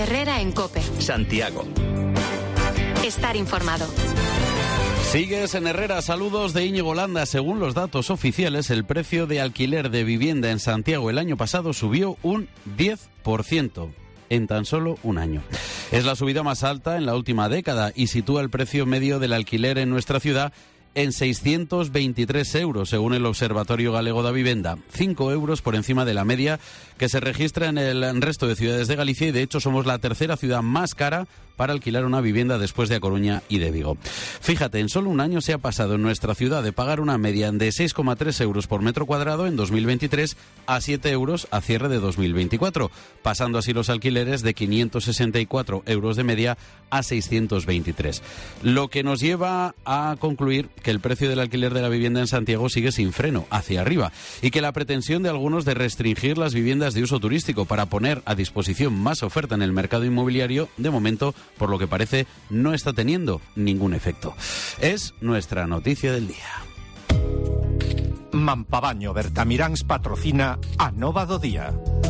Herrera en COPE. Santiago. Estar informado. Sigues en Herrera, saludos de Íñigo Landa. Según los datos oficiales, el precio de alquiler de vivienda en Santiago el año pasado subió un 10%. En tan solo un año. Es la subida más alta en la última década y sitúa el precio medio del alquiler en nuestra ciudad en 623 euros, según el Observatorio Galego da Vivenda. 5 euros por encima de la media que se registra en el resto de ciudades de Galicia y, de hecho, somos la tercera ciudad más cara para alquilar una vivienda después de A Coruña y de Vigo. Fíjate, en solo un año se ha pasado en nuestra ciudad de pagar una media de 6,3 euros por metro cuadrado en 2023 a 7 euros a cierre de 2024, pasando así los alquileres de 564 euros de media a 623. Lo que nos lleva a concluir que el precio del alquiler de la vivienda en Santiago sigue sin freno, hacia arriba, y que la pretensión de algunos de restringir las viviendas de uso turístico para poner a disposición más oferta en el mercado inmobiliario, de momento, por lo que parece, no está teniendo ningún efecto. Es nuestra noticia del día. Mampabaño Bertamiráns patrocina a Nova do Día.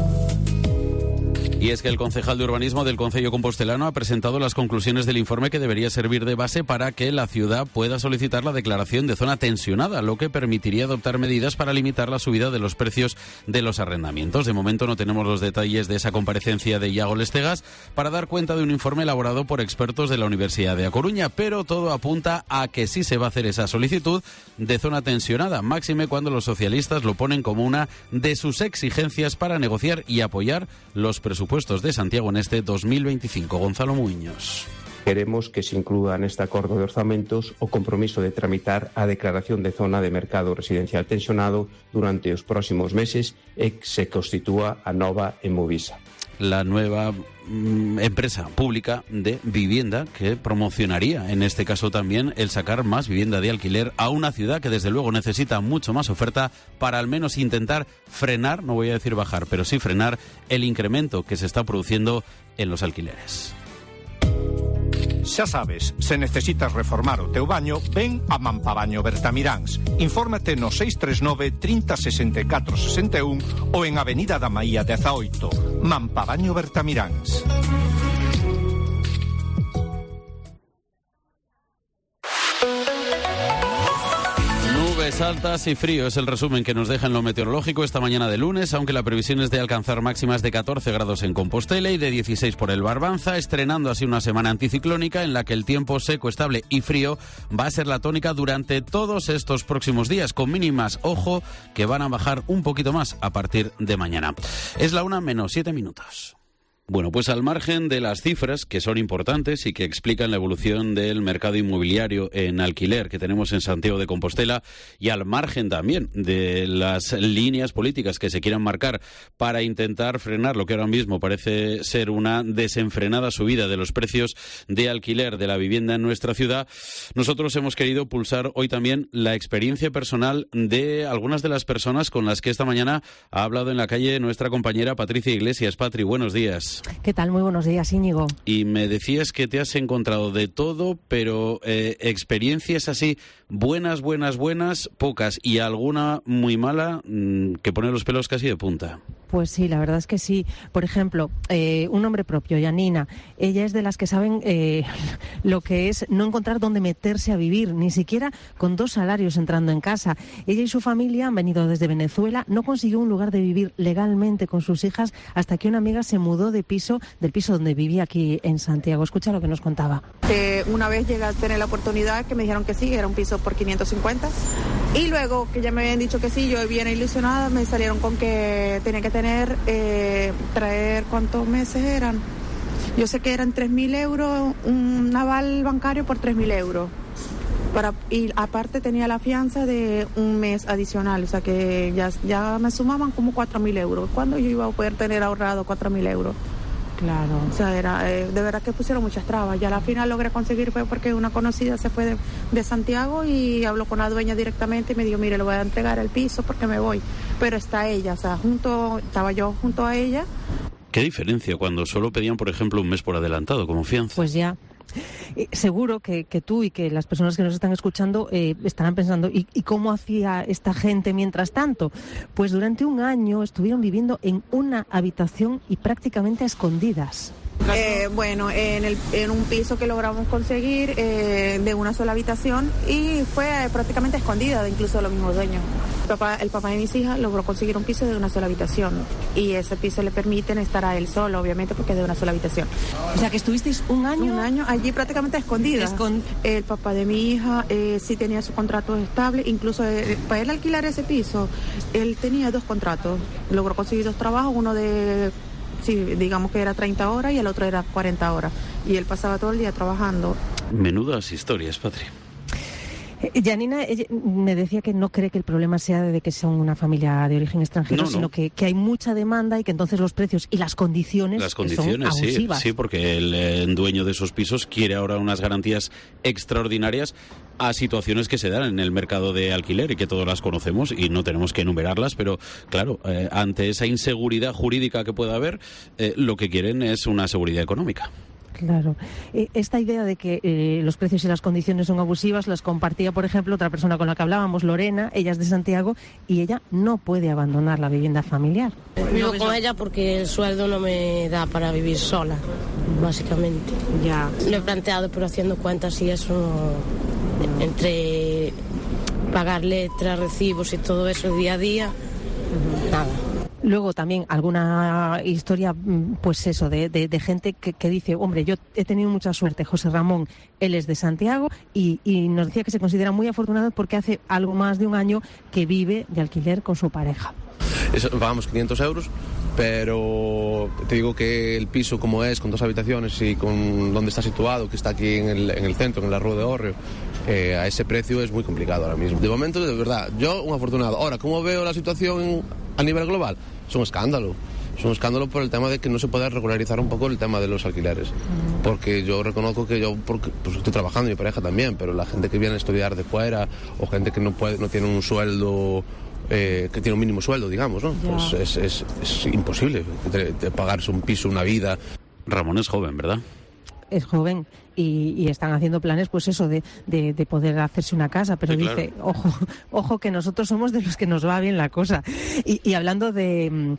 Y es que el concejal de urbanismo del Concello Compostelano ha presentado las conclusiones del informe que debería servir de base para que la ciudad pueda solicitar la declaración de zona tensionada, lo que permitiría adoptar medidas para limitar la subida de los precios de los arrendamientos. De momento no tenemos los detalles de esa comparecencia de Iago Lestegas para dar cuenta de un informe elaborado por expertos de la Universidad de A Coruña, pero todo apunta a que sí se va a hacer esa solicitud de zona tensionada, máxime cuando los socialistas lo ponen como una de sus exigencias para negociar y apoyar los presupuestos de Santiago en este 2025. Gonzalo Muiños. Queremos que se incluya en este acordo de orzamentos o compromiso de tramitar a declaración de zona de mercado residencial tensionado durante os próximos meses e que se constitúa a nova Enmovisa, la nueva empresa pública de vivienda que promocionaría, en este caso también, el sacar más vivienda de alquiler a una ciudad que desde luego necesita mucho más oferta para al menos intentar frenar, no voy a decir bajar, pero sí frenar el incremento que se está produciendo en los alquileres. Xa sabes, se necesitas reformar o teu baño, ven a Mampabaño Bertamiráns. Infórmate no 639 30 64 61 ou en Avenida da Maía 18. Mampabaño Bertamiráns. Nubes altas y frío es el resumen que nos deja en lo meteorológico esta mañana de lunes, aunque la previsión es de alcanzar máximas de 14 grados en Compostela y de 16 por el Barbanza, estrenando así una semana anticiclónica en la que el tiempo seco, estable y frío va a ser la tónica durante todos estos próximos días, con mínimas, ojo, que van a bajar un poquito más a partir de mañana. Es la 1:07. Bueno, pues al margen de las cifras, que son importantes y que explican la evolución del mercado inmobiliario en alquiler que tenemos en Santiago de Compostela, y al margen también de las líneas políticas que se quieran marcar para intentar frenar lo que ahora mismo parece ser una desenfrenada subida de los precios de alquiler de la vivienda en nuestra ciudad, nosotros hemos querido pulsar hoy también la experiencia personal de algunas de las personas con las que esta mañana ha hablado en la calle nuestra compañera Patricia Iglesias. Patri, buenos días. ¿Qué tal? Muy buenos días, Íñigo. Y me decías que te has encontrado de todo, pero experiencias así buenas, pocas, y alguna muy mala que pone los pelos casi de punta. Pues sí, la verdad es que sí. Por ejemplo, un nombre propio, Janina. Ella es de las que saben lo que es no encontrar dónde meterse a vivir, ni siquiera con 2 salarios entrando en casa. Ella y su familia han venido desde Venezuela, no consiguió un lugar de vivir legalmente con sus hijas hasta que una amiga se mudó del piso donde vivía aquí en Santiago. Escucha lo que nos contaba. Una vez llegué a tener la oportunidad que me dijeron que sí, era un piso por 550, y luego que ya me habían dicho que sí, yo bien ilusionada, me salieron con que tenía que traer ¿cuántos meses eran? Yo sé que eran 3.000 euros, un aval bancario por 3.000 euros. Y aparte tenía la fianza de un mes adicional, o sea que ya me sumaban como 4.000 euros. ¿Cuándo yo iba a poder tener ahorrado 4.000 euros? Claro. O sea, era de verdad que pusieron muchas trabas. Ya a la final logré conseguir, fue porque una conocida se fue de Santiago y habló con la dueña directamente y me dijo, mire, le voy a entregar el piso porque me voy. Pero está ella, o sea, estaba yo junto a ella. ¿Qué diferencia cuando solo pedían, por ejemplo, un mes por adelantado como fianza? Pues ya. Seguro que tú y que las personas que nos están escuchando estarán pensando, ¿y cómo hacía esta gente mientras tanto? Pues durante un año estuvieron viviendo en una habitación y prácticamente a escondidas. Bueno, en un piso que logramos conseguir de una sola habitación y fue prácticamente escondida incluso de los mismos dueños. El papá de mis hijas logró conseguir un piso de una sola habitación y ese piso le permiten estar a él solo, obviamente, porque es de una sola habitación. O sea, que estuvisteis un año allí prácticamente escondida. El papá de mi hija sí tenía su contrato estable, incluso para él alquilar ese piso, él tenía 2 contratos. Logró conseguir 2 trabajos, uno de, sí, digamos que era 30 horas y el otro era 40 horas. Y él pasaba todo el día trabajando. Menudas historias, Patri. Janina me decía que no cree que el problema sea de que son una familia de origen extranjero, sino que hay mucha demanda y que entonces los precios y las condiciones son abusivas. Sí, porque el dueño de esos pisos quiere ahora unas garantías extraordinarias a situaciones que se dan en el mercado de alquiler y que todos las conocemos y no tenemos que enumerarlas, pero claro, ante esa inseguridad jurídica que pueda haber, lo que quieren es una seguridad económica. Claro. Esta idea de que los precios y las condiciones son abusivas las compartía, por ejemplo, otra persona con la que hablábamos, Lorena. Ella es de Santiago y ella no puede abandonar la vivienda familiar. Vivo con ella porque el sueldo no me da para vivir sola, básicamente. Ya. Lo he planteado, pero haciendo cuentas y eso, entre pagar letras, recibos y todo eso día a día, nada. Luego también alguna historia, pues eso, de gente que dice, hombre, yo he tenido mucha suerte. José Ramón, él es de Santiago y nos decía que se considera muy afortunado porque hace algo más de un año que vive de alquiler con su pareja. Pagamos 500 euros, pero te digo que el piso como es, con 2 habitaciones y con donde está situado, que está aquí en el centro, en la Rúa de Hórreo, a ese precio es muy complicado ahora mismo. De momento, de verdad, yo un afortunado. Ahora, ¿cómo veo la situación a nivel global? Es un escándalo. Es un escándalo por el tema de que no se puede regularizar un poco el tema de los alquileres. Porque yo reconozco que pues estoy trabajando, mi pareja también, pero la gente que viene a estudiar de fuera o gente que no tiene un sueldo, que tiene un mínimo sueldo, digamos, ¿no? Pues es imposible de pagarse un piso, una vida. Ramón es joven, ¿verdad? Es joven y están haciendo planes, pues eso, de poder hacerse una casa, pero sí, dice, claro. ojo que nosotros somos de los que nos va bien la cosa. Y hablando de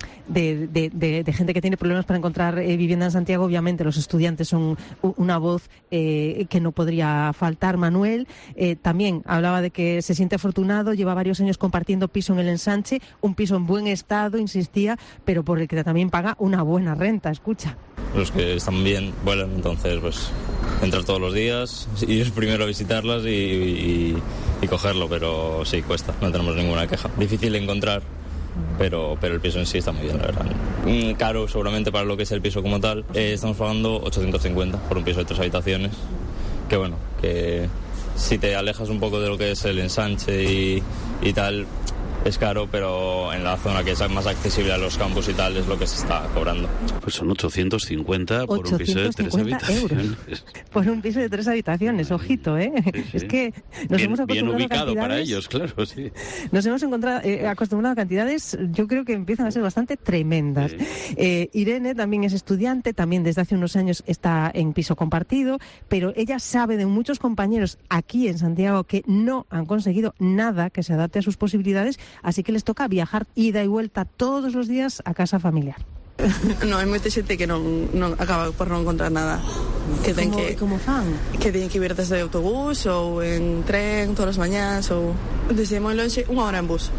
gente que tiene problemas para encontrar vivienda en Santiago, obviamente los estudiantes son una voz que no podría faltar. Manuel también hablaba de que se siente afortunado, lleva varios años compartiendo piso en el Ensanche, un piso en buen estado, insistía, pero por el que también paga una buena renta, escucha. Los que están bien vuelan, entonces pues entrar todos los días, ir primero a visitarlas y cogerlo, pero sí, cuesta, no tenemos ninguna queja. Difícil de encontrar, pero el piso en sí está muy bien, la verdad. Caro seguramente para lo que es el piso como tal, estamos pagando 850 por un piso de 3 habitaciones, que bueno, que si te alejas un poco de lo que es el Ensanche y tal, es caro, pero en la zona que es más accesible a los campus y tal es lo que se está cobrando. Pues son 850 por un piso de 3 habitaciones. Euros por un piso de 3 habitaciones, ojito, ¿eh? Sí, sí. Es que nos hemos acostumbrado bien ubicado a para ellos, claro, sí. Nos hemos acostumbrado a cantidades, yo creo que empiezan a ser bastante tremendas. Sí. Irene también es estudiante, también desde hace unos años está en piso compartido, pero ella sabe de muchos compañeros aquí en Santiago que no han conseguido nada que se adapte a sus posibilidades, así que les toca viajar ida y vuelta todos los días a casa familiar. No, hai moita xente que non acaba por non encontrar nada. Como fan? Que teñen que vir desde autobús ou en tren todas as mañás ou desde moi longe 1 hora en bus.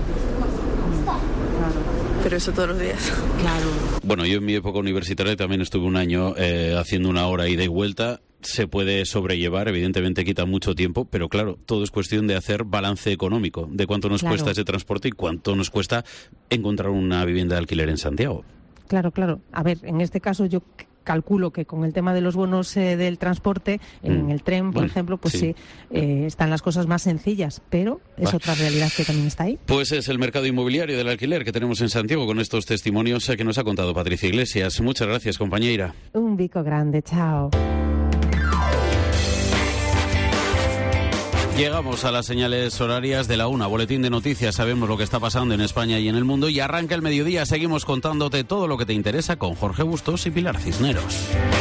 Claro. Pero eso todos los días. Claro. Bueno, yo en mi época universitaria también estuve un año haciendo 1 hora ida y vuelta. Se puede sobrellevar, evidentemente quita mucho tiempo, pero claro, todo es cuestión de hacer balance económico, de cuánto nos cuesta ese transporte y cuánto nos cuesta encontrar una vivienda de alquiler en Santiago. Claro. A ver, en este caso yo calculo que con el tema de los bonos del transporte, en el tren, por ejemplo, pues sí, están las cosas más sencillas, pero es otra realidad que también está ahí. Pues es el mercado inmobiliario del alquiler que tenemos en Santiago con estos testimonios que nos ha contado Patricia Iglesias. Muchas gracias, compañera. Un bico grande, chao. Llegamos a las señales horarias de la 1, boletín de noticias, sabemos lo que está pasando en España y en el mundo y arranca el mediodía, seguimos contándote todo lo que te interesa con Jorge Bustos y Pilar Cisneros.